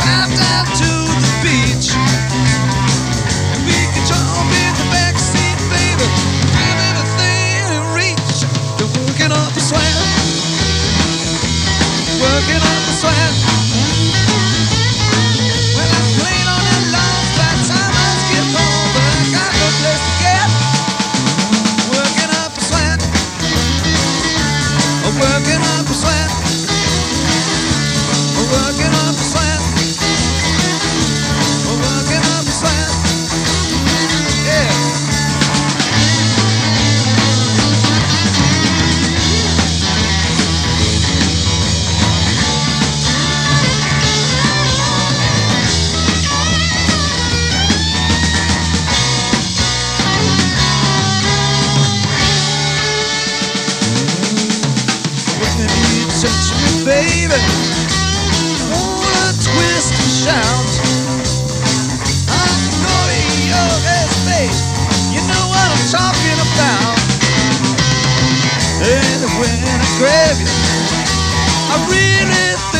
drive down to the beach. We can jump in the backseat, baby. Grab everything in reach. You're working up a sweat. Working up a sweat. Well, I'm playing on the lawns by the time I get home, but I got no place to get. Working up a sweat. Working up a sweat. Working up a sweat. Working up a sweat. Yeah. When you touch me, baby, wanna twist and shout. I can go to your space. You know what I'm talking about. And when I grab you, I really think